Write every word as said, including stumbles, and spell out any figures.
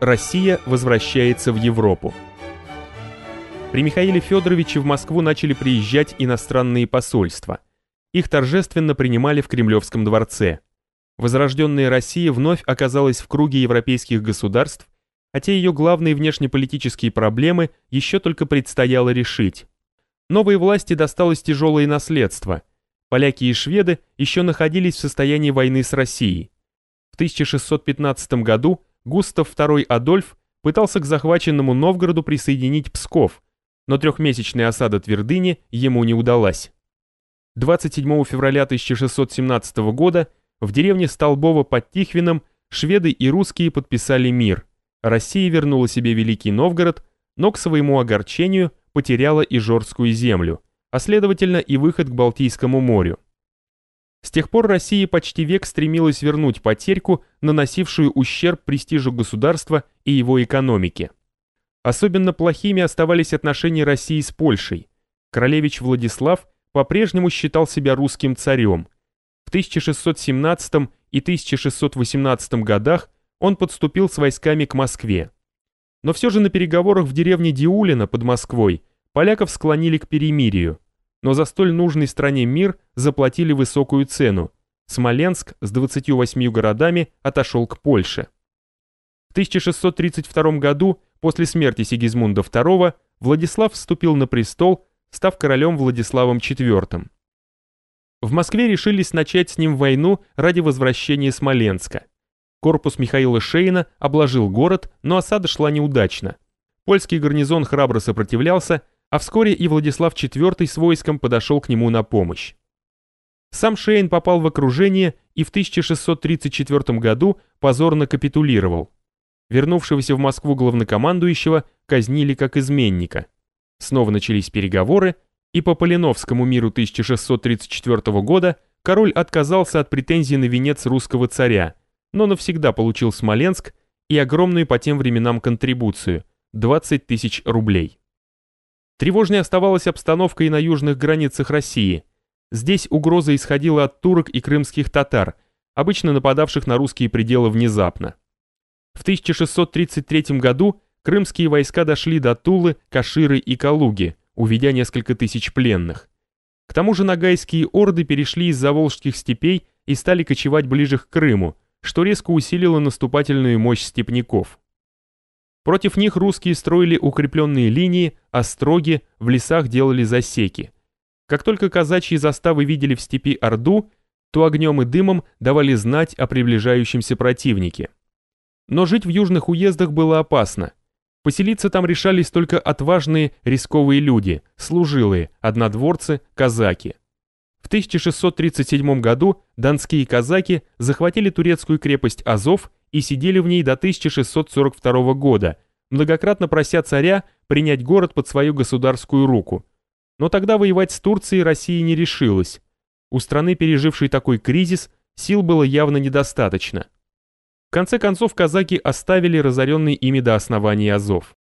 Россия возвращается в Европу. При Михаиле Федоровиче в Москву начали приезжать иностранные посольства. Их торжественно принимали в Кремлевском дворце. Возрожденная Россия вновь оказалась в круге европейских государств, хотя ее главные внешнеполитические проблемы еще только предстояло решить. Новой власти досталось тяжелое наследство. Поляки и шведы еще находились в состоянии войны с Россией. В тысяча шестьсот пятнадцатом году Густав второй Адольф пытался к захваченному Новгороду присоединить Псков, но трехмесячная осада Твердыни ему не удалась. двадцать седьмого февраля тысяча шестьсот семнадцатого года в деревне Столбово под Тихвином шведы и русские подписали мир. Россия вернула себе Великий Новгород, но к своему огорчению потеряла Ижорскую землю, а следовательно и выход к Балтийскому морю. С тех пор Россия почти век стремилась вернуть потерьку, наносившую ущерб престижу государства и его экономике. Особенно плохими оставались отношения России с Польшей. Королевич Владислав по-прежнему считал себя русским царем. В тысяча шестьсот семнадцатом и тысяча шестьсот восемнадцатом годах он подступил с войсками к Москве. Но все же на переговорах в деревне Диулино под Москвой поляков склонили к перемирию. Но за столь нужный стране мир заплатили высокую цену. Смоленск с двадцатью восьмью городами отошел к Польше. В тысяча шестьсот тридцать втором году, после смерти Сигизмунда второго, Владислав вступил на престол, став королем Владиславом четвёртым. В Москве решились начать с ним войну ради возвращения Смоленска. Корпус Михаила Шейна обложил город, но осада шла неудачно. Польский гарнизон храбро сопротивлялся, а вскоре и Владислав четвёртый с войском подошел к нему на помощь. Сам Шейн попал в окружение и в тысяча шестьсот тридцать четвёртом году позорно капитулировал. Вернувшегося в Москву главнокомандующего казнили как изменника. Снова начались переговоры, и по Поленовскому миру тысяча шестьсот тридцать четвёртого года король отказался от претензий на венец русского царя, но навсегда получил Смоленск и огромную по тем временам контрибуцию – двадцать тысяч рублей. Тревожной оставалась обстановка и на южных границах России. Здесь угроза исходила от турок и крымских татар, обычно нападавших на русские пределы внезапно. В тысяча шестьсот тридцать третьем году крымские войска дошли до Тулы, Каширы и Калуги, уведя несколько тысяч пленных. К тому же ногайские орды перешли из заволжских степей и стали кочевать ближе к Крыму, что резко усилило наступательную мощь степняков. Против них русские строили укрепленные линии, остроги, в лесах делали засеки. Как только казачьи заставы видели в степи орду, то огнем и дымом давали знать о приближающемся противнике. Но жить в южных уездах было опасно. Поселиться там решались только отважные рисковые люди, служилые, однодворцы, казаки. В тысяча шестьсот тридцать седьмом году донские казаки захватили турецкую крепость Азов и сидели в ней до тысяча шестьсот сорок второго года, многократно прося царя принять город под свою государскую руку. Но тогда воевать с Турцией Россия не решилась. У страны, пережившей такой кризис, сил было явно недостаточно. В конце концов казаки оставили разоренный ими до основания Азов.